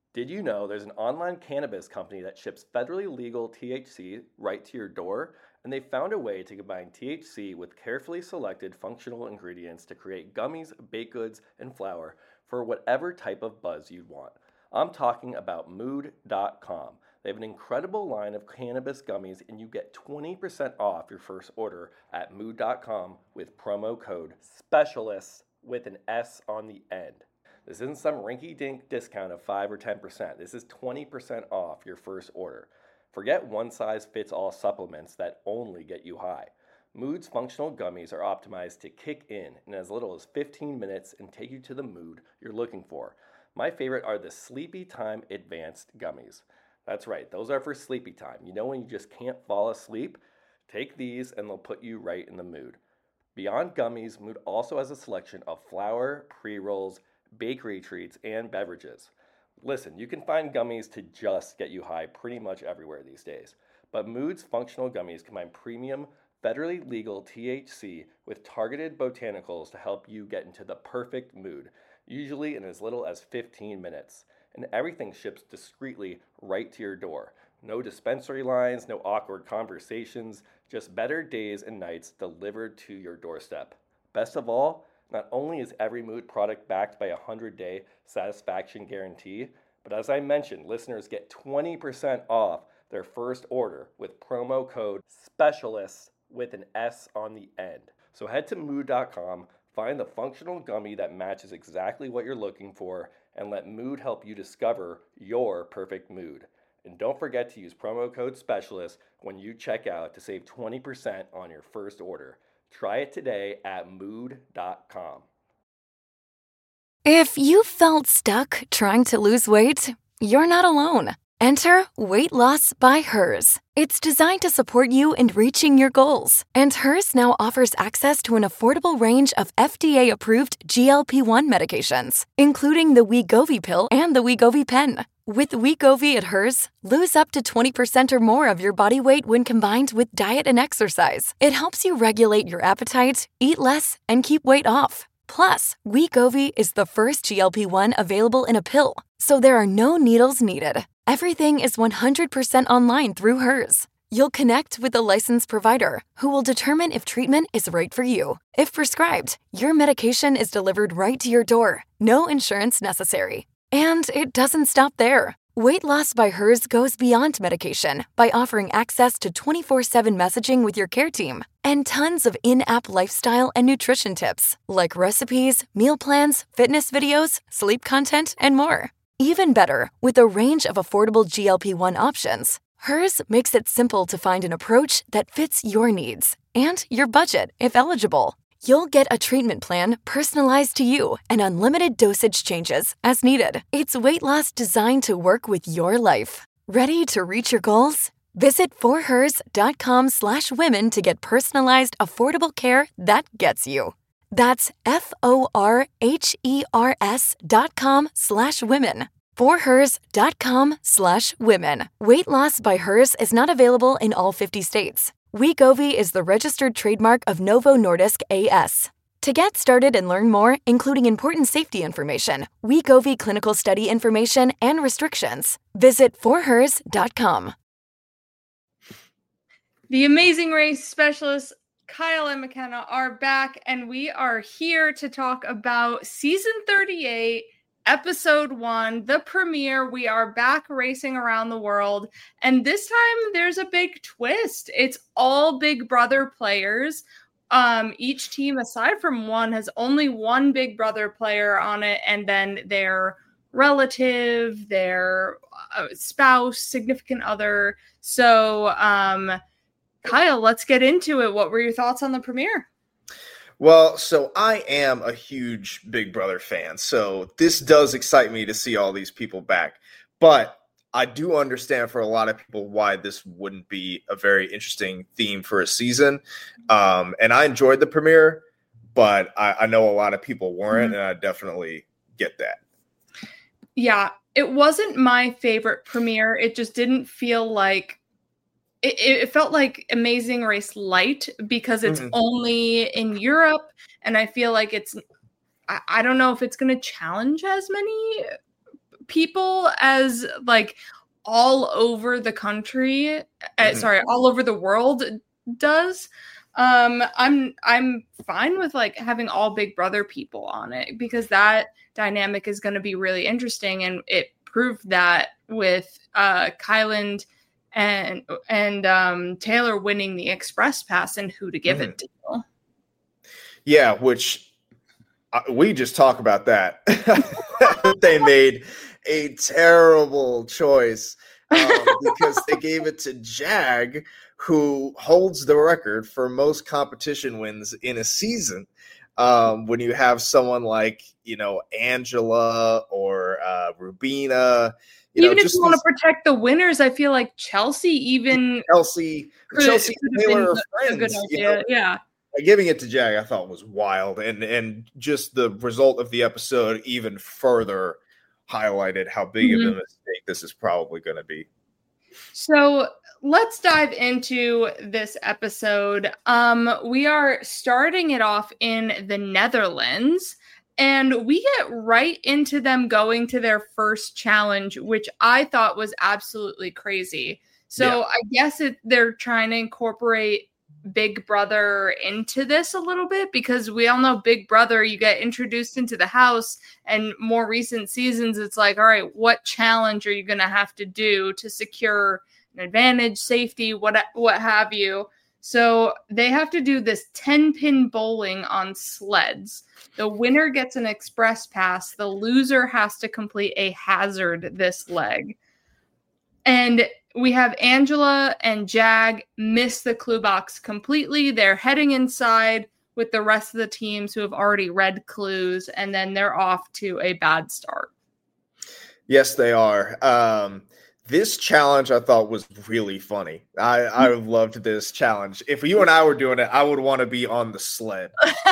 Did you know there's an online cannabis company that ships federally legal THC right to your door? And they found a way to combine THC with carefully selected functional ingredients to create gummies, baked goods, and flour for whatever type of buzz you'd want. I'm talking about Mood.com. They have an incredible line of cannabis gummies, and you get 20% off your first order at Mood.com with promo code SPECIALIST with an S on the end. This isn't some rinky dink discount of 5 or 10%. This is 20% off your first order. Forget one size fits all supplements that only get you high. Mood's functional gummies are optimized to kick in as little as 15 minutes and take you to the mood you're looking for. My favorite are the Sleepy Time Advanced Gummies. That's right, those are for sleepy time. You know when you just can't fall asleep? Take these and they'll put you right in the mood. Beyond gummies, Mood also has a selection of flour, pre-rolls, bakery treats, and beverages. Listen, you can find gummies to just get you high pretty much everywhere these days. But Mood's functional gummies combine premium, federally legal THC with targeted botanicals to help you get into the perfect mood, usually in as little as 15 minutes. And everything ships discreetly right to your door. No dispensary lines, no awkward conversations, just better days and nights delivered to your doorstep. Best of all, not only is every Mood product backed by a 100-day satisfaction guarantee, but as I mentioned, listeners get 20% off their first order with promo code SPECIALIST with an S on the end. So head to Mood.com, find the functional gummy that matches exactly what you're looking for, and let Mood help you discover your perfect mood. And don't forget to use promo code SPECIALIST when you check out to save 20% on your first order. Try it today at Mood.com. If you felt stuck trying to lose weight, you're not alone. Enter Weight Loss by Hers. It's designed to support you in reaching your goals. And Hers now offers access to an affordable range of FDA-approved GLP-1 medications, including the Wegovy pill and the Wegovy pen. With Wegovy at Hers, lose up to 20% or more of your body weight when combined with diet and exercise. It helps you regulate your appetite, eat less, and keep weight off. Plus, Wegovy is the first GLP-1 available in a pill, so there are no needles needed. Everything is 100% online through Hers. You'll connect with a licensed provider who will determine if treatment is right for you. If prescribed, your medication is delivered right to your door. No insurance necessary. And it doesn't stop there. Weight Loss by Hers goes beyond medication by offering access to 24/7 messaging with your care team and tons of in-app lifestyle and nutrition tips like recipes, meal plans, fitness videos, sleep content, and more. Even better, with a range of affordable GLP-1 options, Hers makes it simple to find an approach that fits your needs and your budget if eligible. You'll get a treatment plan personalized to you and unlimited dosage changes as needed. It's weight loss designed to work with your life. Ready to reach your goals? Visit forhers.com/women to get personalized, affordable care that gets you. That's forhers.com/women. forhers.com/women. Weight Loss by Hers is not available in all 50 states. Wegovy is the registered trademark of Novo Nordisk A.S. To get started and learn more, including important safety information, Wegovy clinical study information, and restrictions, visit forhers.com. The Amazing Race specialists, Kyle and McKenna, are back, and we are here to talk about Season 38, Episode 1, the premiere. We are back racing around the world, and this time there's a big twist. It's all Big Brother players. Each team, aside from one, has only one Big Brother player on it, and then their relative, their spouse, significant other. So, Kyle, let's get into it. What were your thoughts on the premiere? Well, so I am a huge Big Brother fan, so this does excite me to see all these people back. But I do understand for a lot of people why this wouldn't be a very interesting theme for a season. And I enjoyed the premiere, but I know a lot of people weren't, and I definitely get that. Yeah, it wasn't my favorite premiere. It just didn't feel like it felt like Amazing Race Light because it's only in Europe, and I feel like I don't know if it's going to challenge as many people as like all over the country, all over the world does. I'm fine with like having all Big Brother people on it because that dynamic is going to be really interesting, and it proved that with Kyland and Taylor winning the Express Pass and who to give it to. Yeah, which we just talk about that. They made a terrible choice because they gave it to Jag, who holds the record for most competition wins in a season. When you have someone like, Angela or Rubina, even if you want to protect the winners, I feel like Chelsea Taylor are friends. A good idea. Yeah. Giving it to Jag, I thought was wild, and just the result of the episode even further highlighted how big of a mistake this is probably going to be. So let's dive into this episode. We are starting it off in the Netherlands, and we get right into them going to their first challenge, which I thought was absolutely crazy. So I guess they're trying to incorporate Big Brother into this a little bit, because we all know Big Brother, you get introduced into the house, and more recent seasons it's like, all right, what challenge are you going to have to do to secure an advantage, safety, what have you. So they have to do this 10-pin bowling on sleds. The winner gets an express pass. The loser has to complete a hazard this leg. And we have Angela and Jag miss the clue box completely. They're heading inside with the rest of the teams who have already read clues, and then they're off to a bad start. Yes, they are. This challenge I thought was really funny. I loved this challenge. If you and I were doing it, I would want to be on the sled.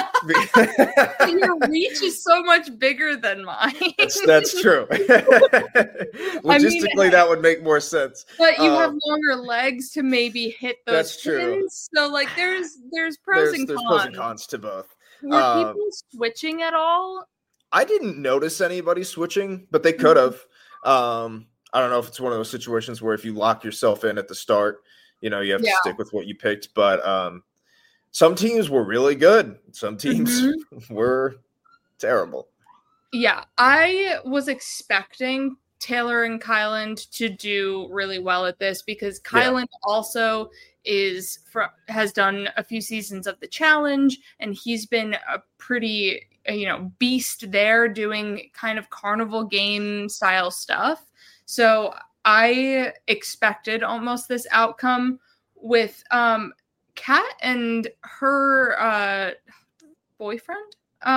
Your reach is so much bigger than mine. That's true. Logistically, that would make more sense. But you have longer legs to maybe hit those that's true. pins. So like there's pros and cons. There's pros and cons to both. Were people switching at all? I didn't notice anybody switching, but they could have. I don't know if it's one of those situations where if you lock yourself in at the start, you have to stick with what you picked. But some teams were really good. Some teams were terrible. Yeah, I was expecting Taylor and Kyland to do really well at this, because Kyland also has done a few seasons of the challenge, and he's been a pretty beast there, doing kind of carnival game style stuff. So I expected almost this outcome with Kat and her boyfriend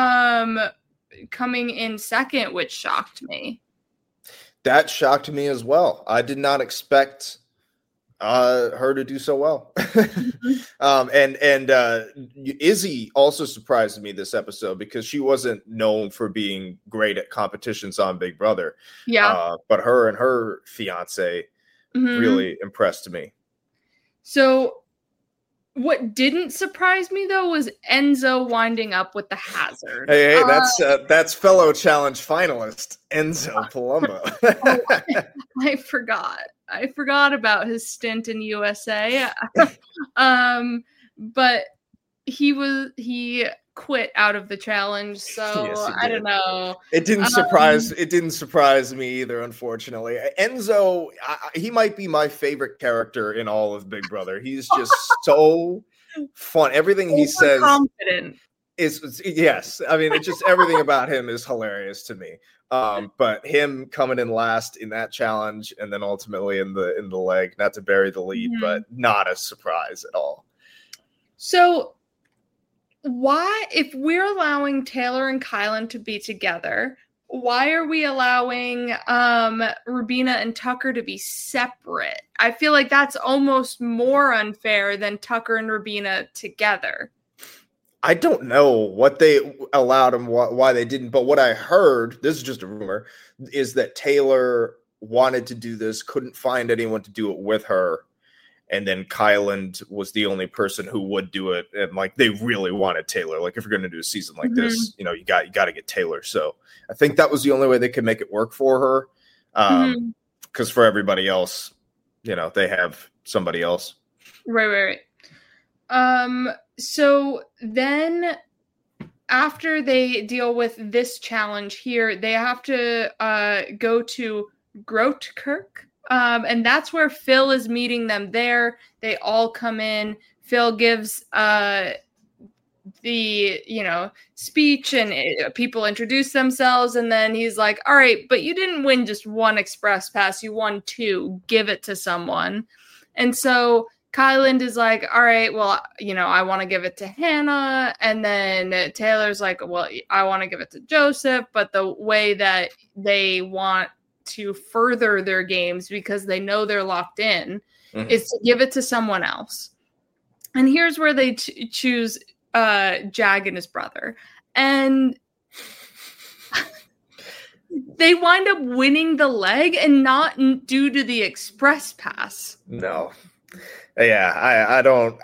coming in second, which shocked me. That shocked me as well. I did not expect her to do so well. And Izzy also surprised me this episode, because she wasn't known for being great at competitions on Big Brother. Yeah. But her and her fiance really impressed me. So what didn't surprise me though was Enzo winding up with the hazard. Hey, that's fellow challenge finalist Enzo Palumbo. I forgot about his stint in USA. But he quit out of the challenge, so yes, I don't know. It didn't surprise me either, unfortunately. Enzo, he might be my favorite character in all of Big Brother. He's just so fun. Everything he says confident. Yes. I mean, it's just everything about him is hilarious to me. But him coming in last in that challenge, and then ultimately in the leg, not to bury the lead, but not a surprise at all. So why, if we're allowing Taylor and Kyland to be together, why are we allowing Rubina and Tucker to be separate? I feel like that's almost more unfair than Tucker and Rubina together. I don't know what they allowed and why they didn't, but what I heard, this is just a rumor, is that Taylor wanted to do this, couldn't find anyone to do it with her, and then Kyland was the only person who would do it, and like they really wanted Taylor. Like if you're going to do a season like this, you got to get Taylor. So I think that was the only way they could make it work for her. Because for everybody else, they have somebody else. Right. So then after they deal with this challenge here, they have to go to Grootkirk. And that's where Phil is meeting them there. They all come in. Phil gives the speech, and people introduce themselves, and then he's like, all right, but you didn't win just one express pass, you won 2, give it to someone. And so Kyland is like, all right, well, I want to give it to Hannah. And then Taylor's like, well, I want to give it to Joseph, but the way that they want to further their games, because they know they're locked in, is to give it to someone else. And here's where they choose Jag and his brother, and they wind up winning the leg, and not due to the express pass. No, yeah, I don't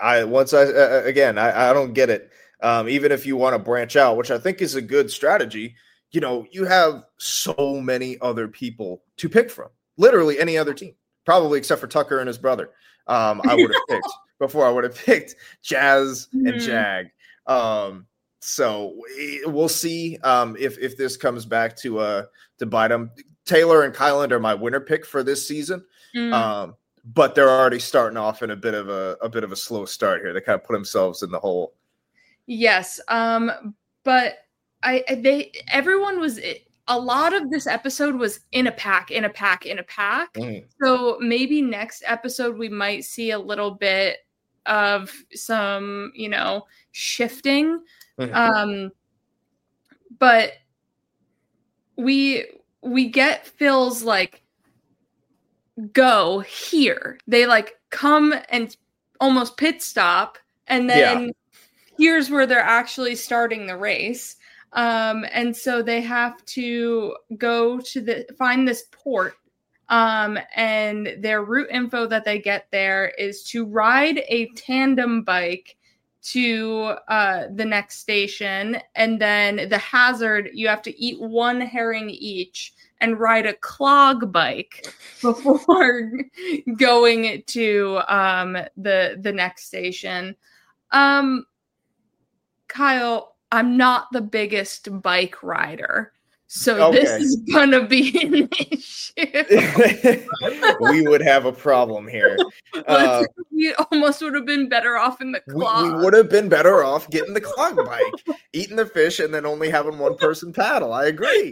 get it. Even if you want to branch out, which I think is a good strategy, you have so many other people to pick from. Literally any other team, probably except for Tucker and his brother. I would have picked before. I would have picked Jazz and Jag. So we'll see if this comes back to bite them. Taylor and Kyland are my winner pick for this season, but they're already starting off in a bit of a slow start here. They kind of put themselves in the hole. Yes, but everyone was. A lot of this episode was in a pack. So maybe next episode we might see a little bit of some, shifting. But we get Phil's like, go here. They like come and almost pit stop, and then here's where they're actually starting the race. And so they have to go to find this port. And their route info that they get there is to ride a tandem bike to the next station. And then the hazard, you have to eat 1 herring each and ride a clog bike before going to the next station. Kyle, I'm not the biggest bike rider, so this is gonna be an issue. We would have a problem here. We almost would have been better off in the clog. We would have been better off getting the clog bike, eating the fish, and then only having one person paddle. I agree.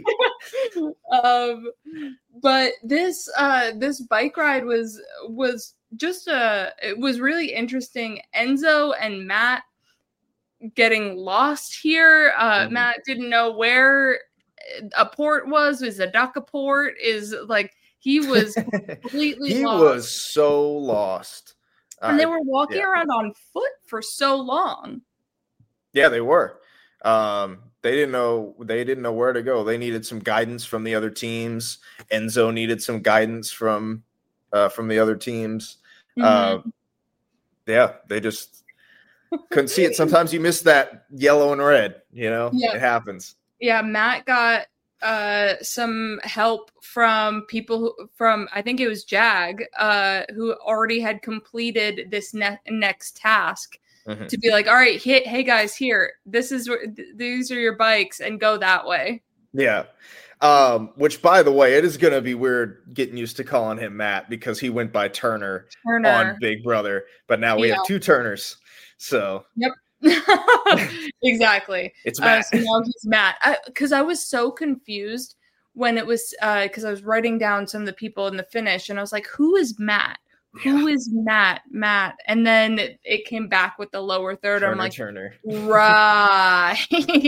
But this bike ride was just it was really interesting. Enzo and Matt getting lost here. Matt didn't know where a port was. Is a duck a port? Is like he was completely lost. Was so lost. And they were walking around on foot for so long. Yeah, they were. They didn't know where to go. They needed some guidance from the other teams. Enzo needed some guidance from the other teams. They just couldn't see it. Sometimes you miss that yellow and red, It happens. Yeah, Matt got some help from people from, I think it was Jag, who already had completed this next task to be like, all right, hey guys, here, these are your bikes, and go that way. Yeah. Which, by the way, it is going to be weird getting used to calling him Matt, because he went by Turner on Big Brother, but now we have 2 Turners. So yep. Exactly. It's Matt. So now he's Matt. Because I was so confused when it was because I was writing down some of the people in the finish, and I was like, who is Matt? Who is Matt? And then it came back with the lower third. I'm like, Turner. Right.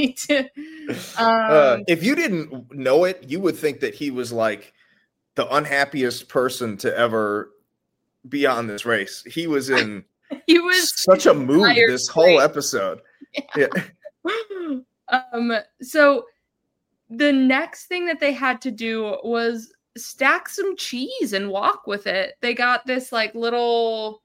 If you didn't know it, you would think that he was like the unhappiest person to ever be on this race. He was in such a mood this whole episode. Yeah. So the next thing that they had to do was stack some cheese and walk with it. They got this like little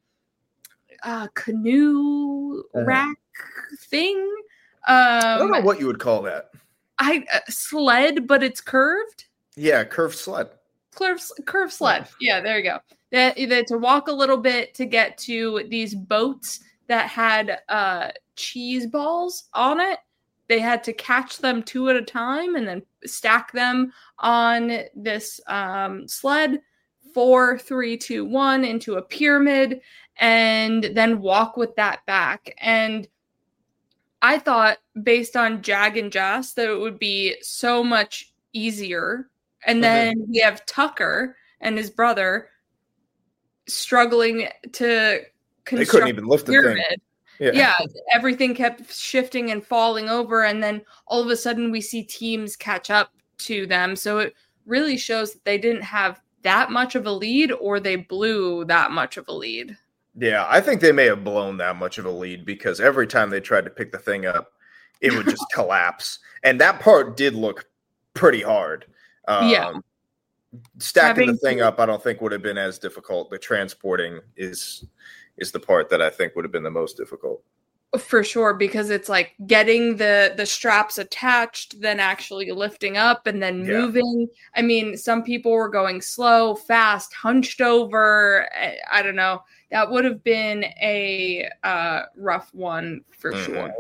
canoe rack thing. I don't know what you would call that. Sled, but it's curved. Yeah, curved sled. curve sled. Yeah, there you go. They had to walk a little bit to get to these boats that had cheese balls on it. They had to catch them 2 at a time and then stack them on this sled, 4, 3, 2, 1 into a pyramid, and then walk with that back. And I thought, based on Jag and Jas, that it would be so much easier. And then we have Tucker and his brother struggling to construct they couldn't even lift the pyramid. thing. Yeah, everything kept shifting and falling over, and then all of a sudden we see teams catch up to them. So it really shows that they didn't have that much of a lead, or they blew that much of a lead. Yeah, I think they may have blown that much of a lead because every time they tried to pick the thing up, it would just collapse. And that part did look pretty hard. Stacking the thing up, I don't think would have been as difficult. The transporting is the part that I think would have been the most difficult. For sure, because it's like getting the straps attached, then actually lifting up and then moving. I mean, some people were going slow, fast, hunched over. I don't know. That would have been a rough one for sure.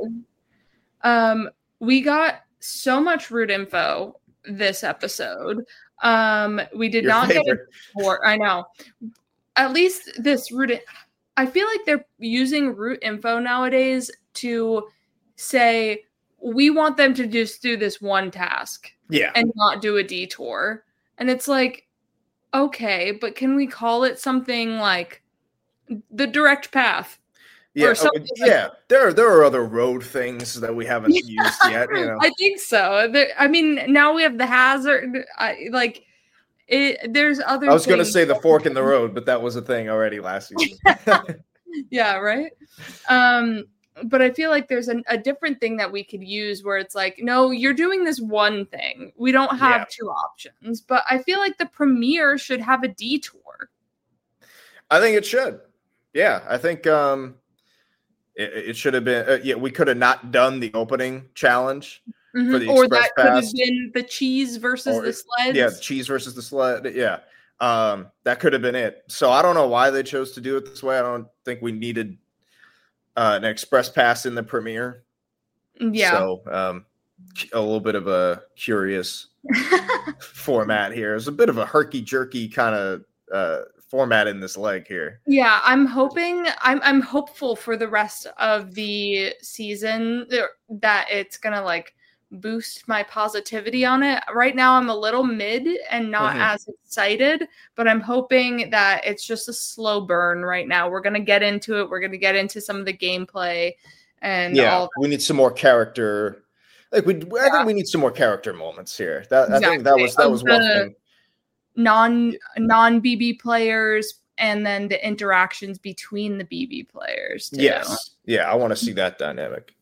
We got so much route info this episode. We did not get it before. I know. At least this route. I feel like they're using route info nowadays to say, we want them to just do this one task and not do a detour. And it's like, okay, but can we call it something like the direct path? Yeah, there are other road things that we haven't used yet. You know? I think so. I mean, now we have the hazard. There's other. I was going to say the fork in the road, but that was a thing already last season. Yeah, right. But I feel like there's a different thing that we could use where it's like, no, you're doing this one thing. We don't have 2 options. But I feel like the premiere should have a detour. I think it should. Yeah, I think it should have been. We could have not done the opening challenge. For the or express that could pass. have been the cheese versus the sleds. Yeah, the cheese versus the sled. Yeah. That could have been it. So I don't know why they chose to do it this way. I don't think we needed an express pass in the premiere. Yeah. So a little bit of a curious format here. It's a bit of a herky-jerky kind of format in this leg here. Yeah, I'm hopeful for the rest of the season that it's going to like boost my positivity on it. Right now I'm a little mid and not as excited, but I'm hoping that it's just a slow burn right now. We're going to get into it. We're going to get into some of the gameplay and all. We need some more character. I think we need some more character moments here. I think that was one thing. Non BB players and then the interactions between the BB players too. Yes. Yeah, I want to see that dynamic.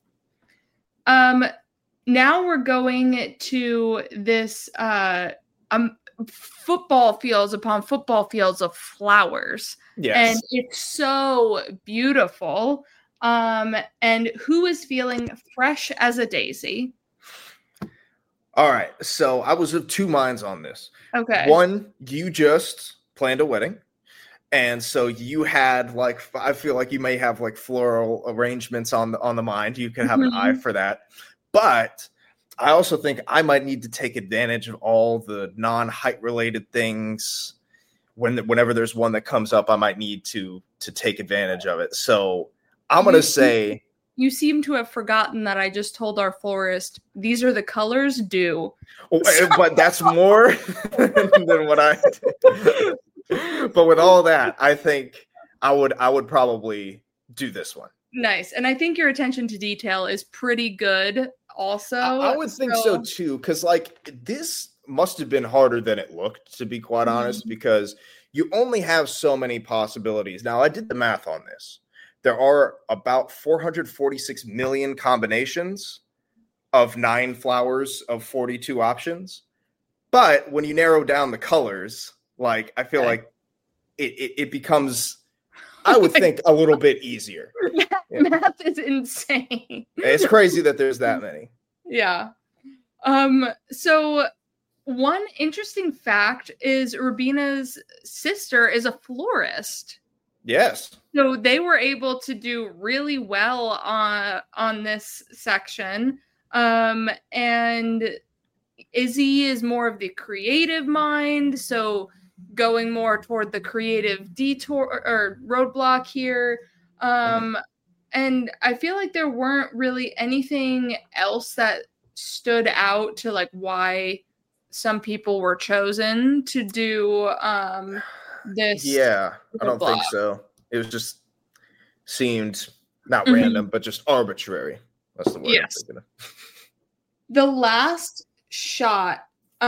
Now we're going to this football fields upon football fields of flowers. Yes. And it's so beautiful. And who is feeling fresh as a daisy? All right. So I was of 2 minds on this. Okay. One, you just planned a wedding. And so you had I feel like you may have floral arrangements on the mind. You can have an eye for that. But I also think I might need to take advantage of all the non-height related things. Whenever there's one that comes up, I might need to take advantage of it. So I'm going to say. You seem to have forgotten that I just told our florist, these are the colors due. But that's more than what I did. But with all that, I think I would probably do this one. Nice. And I think your attention to detail is pretty good also. I would think so too, because this must have been harder than it looked, to be quite honest, because you only have so many possibilities. Now, I did the math on this. There are about 446 million combinations of 9 flowers of 42 options. But when you narrow down the colors, I feel like it becomes, I would think, a little bit easier. Math is insane. It's crazy that there's that many. Yeah. So one interesting fact is Rubina's sister is a florist. Yes. So they were able to do really well on this section. And Izzy is more of the creative mind, so going more toward the creative detour or roadblock here. And I feel like there weren't really anything else that stood out to like why some people were chosen to do this. Yeah, I don't think so. It was just seemed not random, but just arbitrary. That's the word I'm thinking of. The last shot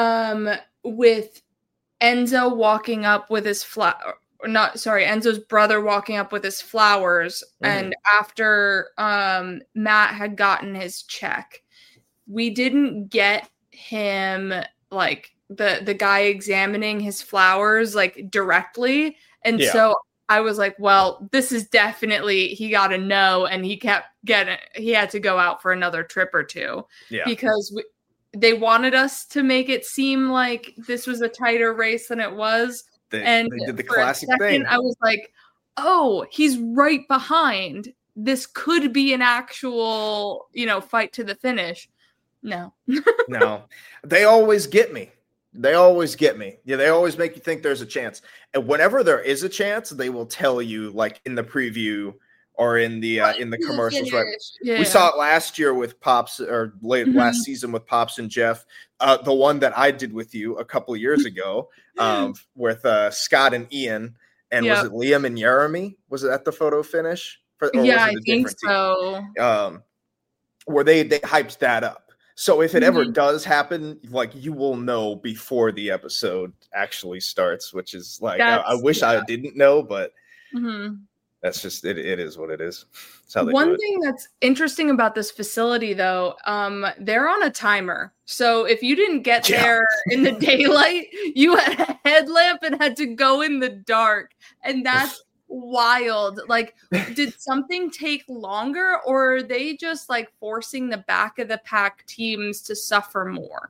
with Enzo walking up with his Enzo's brother walking up with his flowers, and after Matt had gotten his check, we didn't get him like the guy examining his flowers like directly, and so I was like, well, this is definitely, he got a no, and he had to go out for another trip or two because they wanted us to make it seem like this was a tighter race than it was. They did the classic thing. I was like, oh, he's right behind. This could be an actual, fight to the finish. No. No. They always get me. They always get me. Yeah, they always make you think there's a chance. And whenever there is a chance, they will tell you, like in the preview or in the commercials, right? Yeah. We saw it last year with Pops, or last season with Pops and Jeff. The one that I did with you a couple of years ago, with Scott and Ian, and was it Liam and Jeremy? Was it at the photo finish? I think so. Where they hyped that up. So if it ever does happen, like, you will know before the episode actually starts, which is like, I wish I didn't know, but that's just, it is what it is. That's how they do it. One thing that's interesting about this facility, though, they're on a timer. So if you didn't get there in the daylight, you had a headlamp and had to go in the dark. And that's wild. Like, did something take longer, or are they just like forcing the back of the pack teams to suffer more?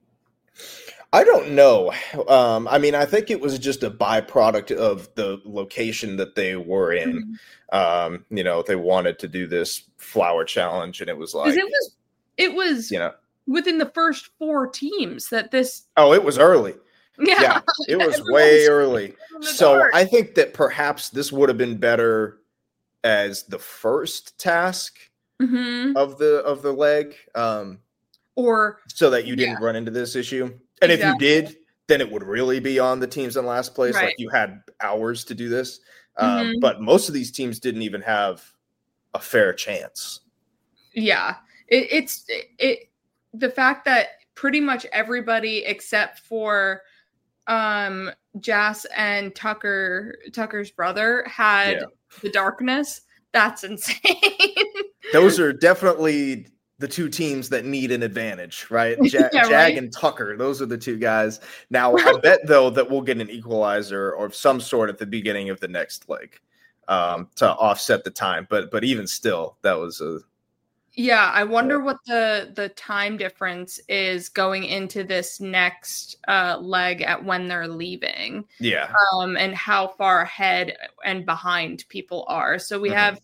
I don't know. I mean, I think it was just a byproduct of the location that they were in. They wanted to do this flower challenge, and it was like it was within the first 4 teams that this. Oh, it was early. Yeah, it was way early. So I think that perhaps this would have been better as the first task of the leg, or so that you didn't run into this issue. And if you did, then it would really be on the teams in last place. Right. Like, you had hours to do this. But most of these teams didn't even have a fair chance. Yeah, it's the fact that pretty much everybody except for Jas and Tucker's brother had the darkness. That's insane. Those are definitely the 2 teams that need an advantage, right? Jag and Tucker, those are the 2 guys. Now, I bet, though, that we'll get an equalizer or some sort at the beginning of the next leg to offset the time. But even still, that was a... Yeah, I wonder what the time difference is going into this next leg at when they're leaving. Yeah. And how far ahead and behind people are. So we have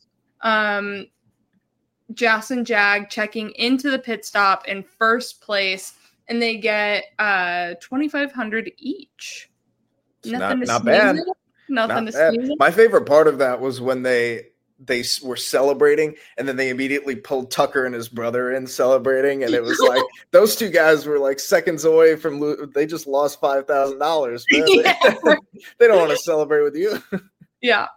Jas and Jag checking into the pit stop in first place, and they get $2,500 each. Nothing to bad. Nothing to sneeze at. My favorite part of that was when they were celebrating, and then they immediately pulled Tucker and his brother in celebrating, and it was like those 2 guys were like seconds away from they just lost $5,000. They don't want to celebrate with you. Yeah.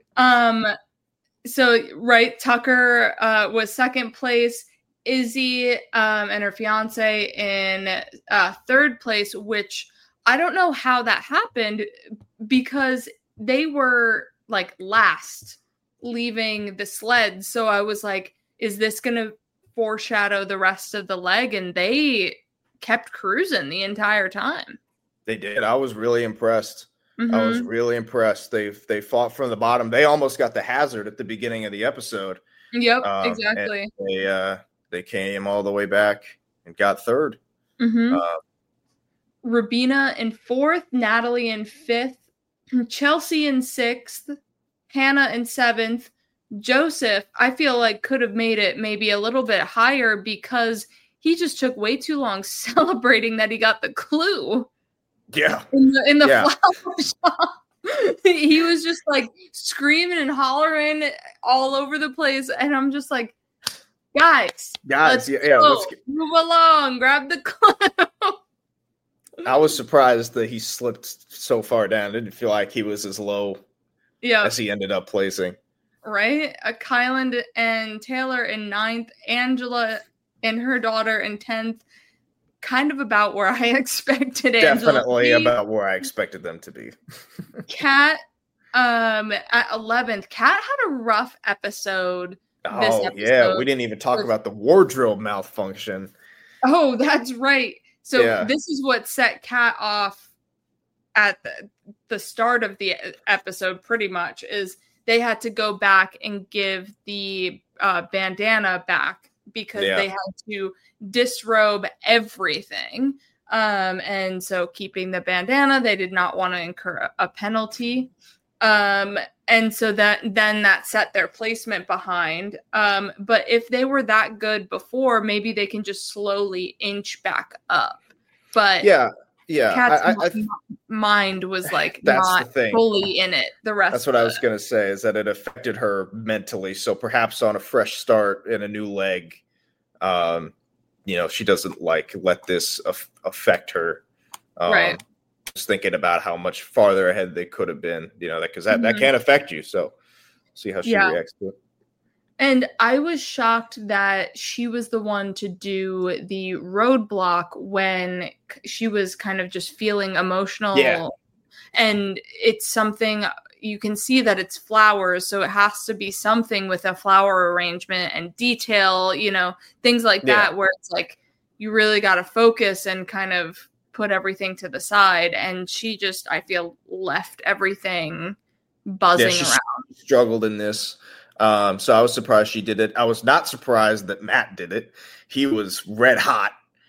So Tucker was second place, Izzy and her fiance in third place, which I don't know how that happened, because they were like last leaving the sled. So I was like, is this going to foreshadow the rest of the leg? And they kept cruising the entire time. They did. I was really impressed. I was really impressed. They fought from the bottom. They almost got the hazard at the beginning of the episode. Yep, exactly. They came all the way back and got third. Rubina in 4th, Natalie in 5th, Chelsea in 6th, Hannah in 7th. Joseph, I feel like could have made it maybe a little bit higher because he just took way too long celebrating that he got the clue. Yeah. In the flower shop. He was just like screaming and hollering all over the place. And I'm just like, guys, let's move along, grab the clue. I was surprised that he slipped so far down. I didn't feel like he was as low as he ended up placing. Right? Kyland and Taylor in 9th, Angela and her daughter in 10th. Kind of about where I expected Definitely about where I expected them to be. Kat at 11th. Kat had a rough episode. Yeah. We didn't even talk about the wardrobe malfunction. Oh, that's right. So this is what set Kat off at the start of the episode pretty much is they had to go back and give the bandana back because they had to disrobe everything. And so keeping the bandana, they did not want to incur a penalty. And so that set their placement behind. But if they were that good before, maybe they can just slowly inch back up. But Kat's mind was like not fully in it. That's what I was going to say, is that it affected her mentally. So perhaps on a fresh start in a new leg, she doesn't let this affect her. Right. Just thinking about how much farther ahead they could have been, because that can affect you. So see how she reacts to it. And I was shocked that she was the one to do the roadblock when she was kind of just feeling emotional. Yeah. And it's something you can see that it's flowers. So it has to be something with a flower arrangement and detail, things like that, where it's like, you really got to focus and kind of put everything to the side. And she just, I feel, left everything buzzing around. Struggled in this. So I was surprised she did it. I was not surprised that Matt did it. He was red hot.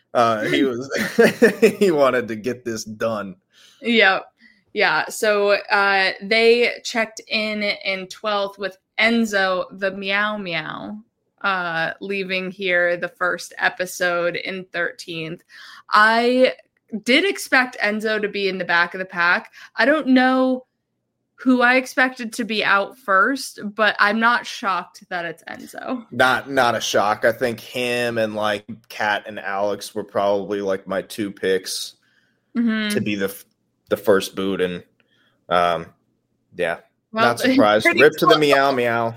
He wanted to get this done. Yep. Yeah. So they checked in 12th with Enzo the Meow Meow, leaving here the first episode in 13th. I did expect Enzo to be in the back of the pack. I don't know who I expected to be out first, but I'm not shocked that it's Enzo. Not a shock. I think him and Kat and Alex were probably my two picks to be the first boot, and not surprised. Rip to the Meow Meow.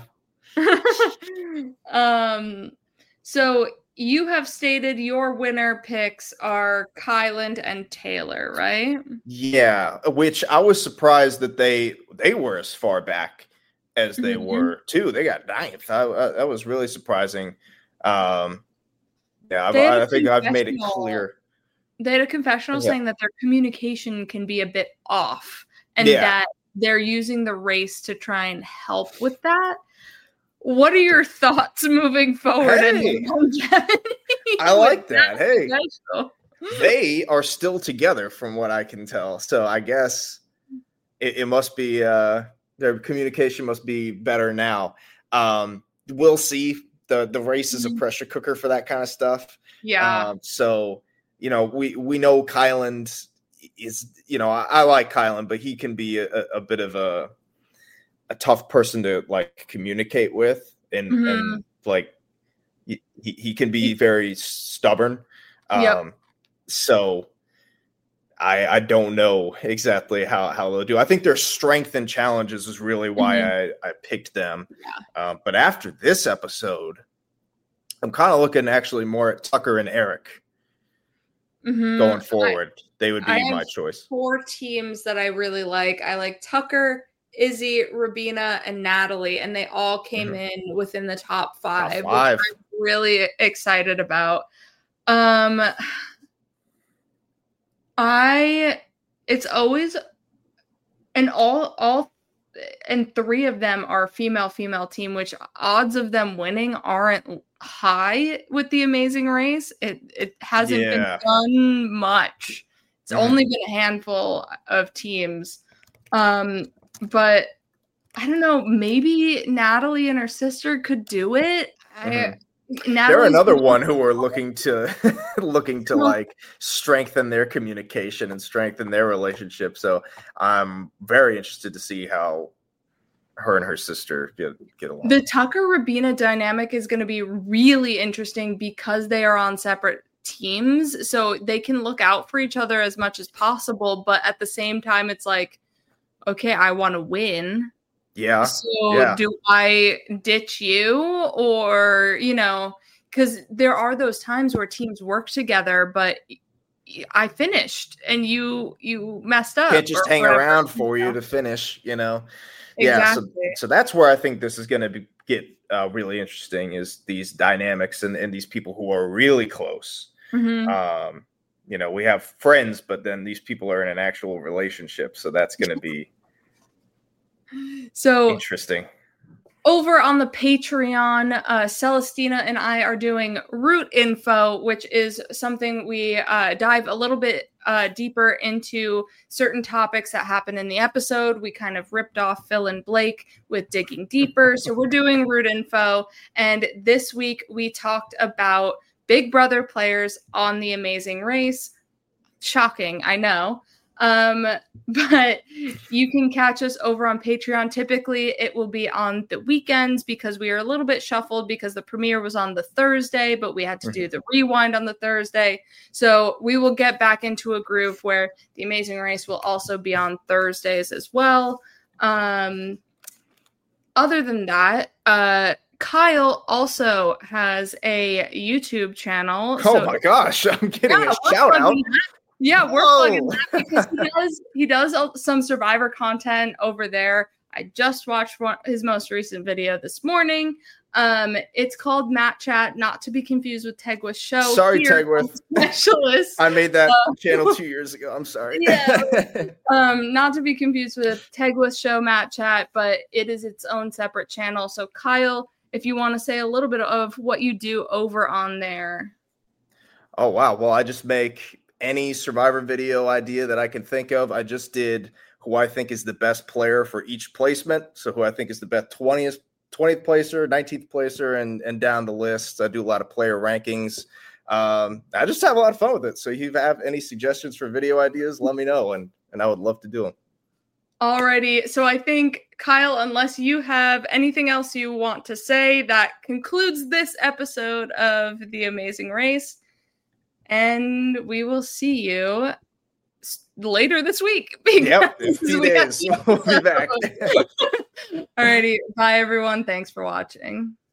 So you have stated your winner picks are Kyland and Taylor, right? Yeah, which I was surprised that they were as far back as they were too. They got 9th. That was really surprising. I think I've made it clear. They had a confessional saying that their communication can be a bit off, and that they're using the race to try and help with that. What are your thoughts moving forward? Hey, I like that. Hey, they are still together from what I can tell. So I guess it must be their communication must be better now. We'll see. The race is a pressure cooker for that kind of stuff. Yeah. So we know Kyland is, I like Kyland, but he can be a bit of a tough person to communicate with, and he can be very stubborn. So I don't know exactly how they'll do. I think their strength and challenges is really why I picked them. Yeah. But after this episode, I'm kind of looking actually more at Tucker and Eric going forward. They would be my choice. 4 teams that I really like. I like Tucker, Izzy, Rubina, and Natalie, and they all came in within the top 5. Which I'm really excited about. It's always, and all and 3 of them are female team, which odds of them winning aren't high with the Amazing Race. It hasn't been done much. It's only been a handful of teams. But I don't know, maybe Natalie and her sister could do it. They're another one who are looking to like strengthen their communication and strengthen their relationship. So I'm very interested to see how her and her sister get along. The Tucker Rabina dynamic is going to be really interesting because they are on separate teams, so they can look out for each other as much as possible, but at the same time it's like, okay, I want to win. Yeah. So do I ditch you, or, because there are those times where teams work together, but I finished and you messed up. Can't just hang around for you to finish, Exactly. Yeah. So that's where I think this is going to get really interesting, is these dynamics and these people who are really close. Mm-hmm. We have friends, but then these people are in an actual relationship. So that's going to be so interesting. Over on the Patreon, Celestina and I are doing Root Info, which is something we dive a little bit deeper into certain topics that happen in the episode. We kind of ripped off Phil and Blake with Digging Deeper. So we're doing Root Info. And this week we talked about Big Brother players on The Amazing Race. Shocking, I know. But you can catch us over on Patreon. Typically it will be on the weekends because we are a little bit shuffled because the premiere was on the Thursday, but we had to do the rewind on the Thursday. So we will get back into a groove where The Amazing Race will also be on Thursdays as well. Other than that, Kyle also has a YouTube channel. Oh my gosh, I'm getting a shout out. Yeah, we're plugging that because he does some Survivor content over there. I just watched his most recent video this morning. It's called Matt Chat, not to be confused with Tegworth Show. Sorry, Tegworth. Specialist. I made that channel 2 years ago. I'm sorry. Yeah. Not to be confused with Tegworth Show, Matt Chat, but it is its own separate channel. So, Kyle, if you want to say a little bit of what you do over on there. Oh, wow. Well, I just make any Survivor video idea that I can think of. I just did who I think is the best player for each placement. So who I think is the best 20th placer, 19th placer, and down the list. I do a lot of player rankings. I just have a lot of fun with it. So if you have any suggestions for video ideas, let me know, and I would love to do them. Alrighty. So I think, Kyle, unless you have anything else you want to say, that concludes this episode of The Amazing Race. And we will see you later this week. Yep, in a few days. We'll be back. Alrighty. Bye, everyone. Thanks for watching.